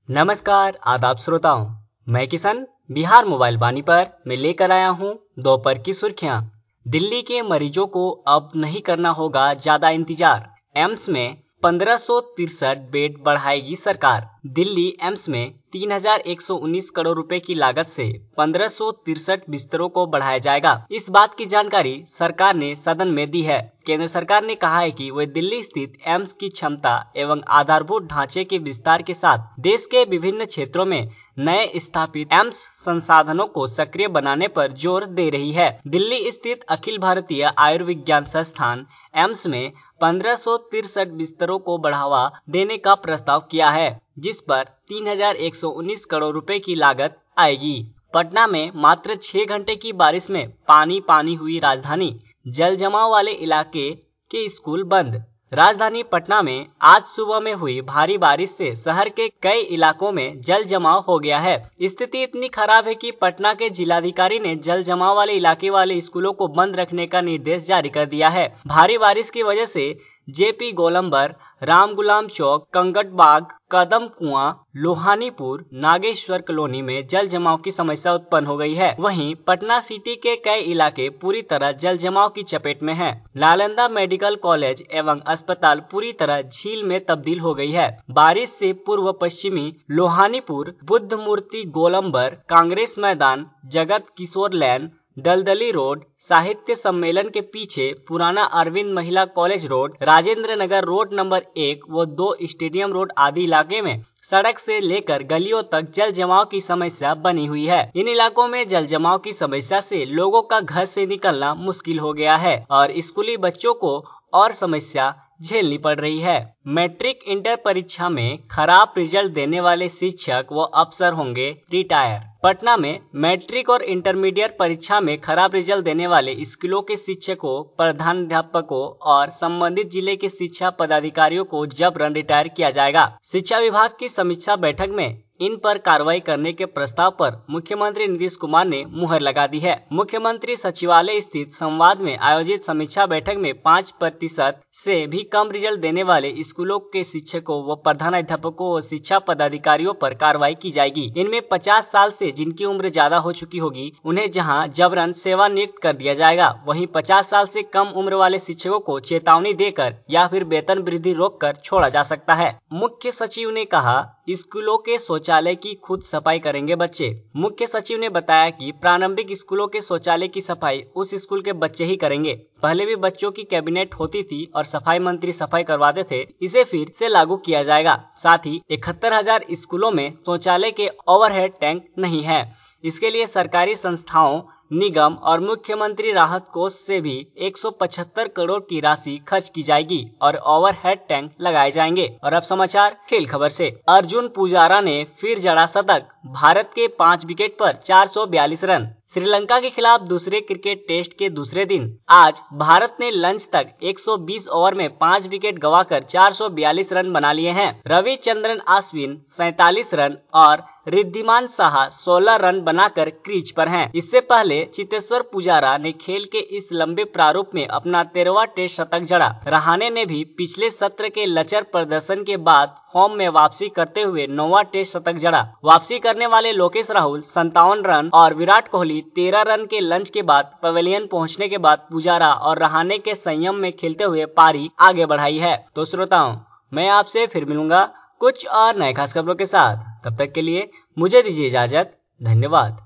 नमस्कार आदाब श्रोताओं, मैं किशन बिहार मोबाइल वाणी पर मैं लेकर आया हूं दोपहर की सुर्खियां। दिल्ली के मरीजों को अब नहीं करना होगा ज्यादा इंतजार। एम्स में 1563 बेड बढ़ाएगी सरकार। दिल्ली एम्स में 3119 करोड़ रुपए की लागत से 1563 बिस्तरों को बढ़ाया जाएगा। इस बात की जानकारी सरकार ने सदन में दी है। केंद्र सरकार ने कहा है कि वे दिल्ली स्थित एम्स की क्षमता एवं आधारभूत ढांचे के विस्तार के साथ देश के विभिन्न क्षेत्रों में नए स्थापित एम्स संसाधनों को सक्रिय बनाने पर जोर दे रही है। दिल्ली स्थित अखिल भारतीय आयुर्विज्ञान संस्थान एम्स में 1563 बिस्तरों को बढ़ावा देने का प्रस्ताव किया है, जिस पर 3119 करोड़ रुपए की लागत आएगी। पटना में मात्र 6 घंटे की बारिश में पानी हुई राजधानी। जल जमाव वाले इलाके के स्कूल बंद। राजधानी पटना में आज सुबह में हुई भारी बारिश से शहर के कई इलाकों में जल जमाव हो गया है। स्थिति इतनी खराब है कि पटना के जिलाधिकारी ने जल जमाव वाले इलाके वाले स्कूलों को बंद रखने का निर्देश जारी कर दिया है। भारी बारिश की वजह से जेपी गोलंबर, राम गुलाम चौक, कंगटबाग, कदम कुआं, लोहानीपुर, नागेश्वर कॉलोनी में जल जमाव की समस्या उत्पन्न हो गई है। वहीं पटना सिटी के कई इलाके पूरी तरह जल जमाव की चपेट में हैं। नालंदा मेडिकल कॉलेज एवं अस्पताल पूरी तरह झील में तब्दील हो गई है। बारिश से पूर्व पश्चिमी लोहानीपुर, बुद्ध मूर्ति, गोलंबर, कांग्रेस मैदान, जगत किशोर लैन, दलदली रोड, साहित्य सम्मेलन के पीछे पुराना Arvind Mahila college road, Rajendra Nagar road number 1 व 2 स्टेडियम रोड आदि इलाके में सड़क से लेकर गलियों तक जल जमाव की समस्या बनी हुई है। इन इलाकों में जल जमाव की समस्या से लोगों का घर से निकलना मुश्किल हो गया है और स्कूली बच्चों को और समस्या झेलनी पड़ रही है। मैट्रिक इंटर परीक्षा में खराब रिजल्ट देने वाले शिक्षक व अफसर होंगे रिटायर। पटना में मैट्रिक और इंटरमीडिएट परीक्षा में खराब रिजल्ट देने वाले स्कूलों के शिक्षकों, प्रधानाध्यापकों और संबंधित जिले के शिक्षा पदाधिकारियों को जबरन रिटायर किया जाएगा। शिक्षा विभाग की समीक्षा बैठक में इन पर कार्रवाई करने के प्रस्ताव पर मुख्यमंत्री नीतीश कुमार ने मुहर लगा दी है। मुख्यमंत्री सचिवालय स्थित संवाद में आयोजित समीक्षा बैठक में 5% से भी कम रिजल्ट देने वाले स्कूलों के शिक्षकों व प्रधानाध्यापकों व शिक्षा पदाधिकारियों पर कार्रवाई की जाएगी। इनमें 50 साल से जिनकी उम्र ज्यादा हो चुकी होगी उन्हें जहां जबरन सेवानिवृत्त कर दिया जाएगा, वहीं 50 साल से कम उम्र वाले शिक्षकों को चेतावनी देकर या फिर वेतन वृद्धि रोककर छोड़ा जा सकता है। मुख्य सचिव ने कहा, स्कूलों के शौचालय की खुद सफाई करेंगे बच्चे। मुख्य सचिव ने बताया कि प्रारंभिक स्कूलों के शौचालय की सफाई उस स्कूल के बच्चे ही करेंगे। पहले भी बच्चों की कैबिनेट होती थी और सफाई मंत्री सफाई करवाते थे, इसे फिर से लागू किया जाएगा। साथ ही 71,000 स्कूलों में शौचालय के ओवरहेड टैंक नहीं है। इसके लिए सरकारी संस्थाओं, निगम और मुख्यमंत्री राहत कोष से भी 175 करोड़ की राशि खर्च की जाएगी और ओवरहेड टैंक लगाए जाएंगे। और अब समाचार खेल खबर से। अर्जुन पुजारा ने फिर जड़ा शतक। भारत के 5 विकेट पर 442 रन। श्रीलंका के खिलाफ दूसरे क्रिकेट टेस्ट के दूसरे दिन आज भारत ने लंच तक 120 ओवर में 5 विकेट गंवाकर 442 रन बना लिए हैं। रविचंद्रन अश्विन 47 रन और रिद्धिमान साहा 16 रन बनाकर क्रीज पर हैं। इससे पहले चेतेश्वर पुजारा ने खेल के इस लंबे प्रारूप में अपना 13वां टेस्ट शतक जड़ा। रहाणे ने भी पिछले सत्र के लचर प्रदर्शन के बाद फॉर्म में वापसी करते हुए 9वां टेस्ट शतक जड़ा। वापसी करने वाले लोकेश राहुल 57 रन और विराट कोहली 13 रन के लंच के बाद पवेलियन पहुंचने के बाद पुजारा और रहाणे के संयम में खेलते हुए पारी आगे बढ़ाई है। तो श्रोताओं, मैं आपसे फिर मिलूंगा कुछ और नए खास खबरों के साथ। तब तक के लिए मुझे दीजिए इजाजत। धन्यवाद।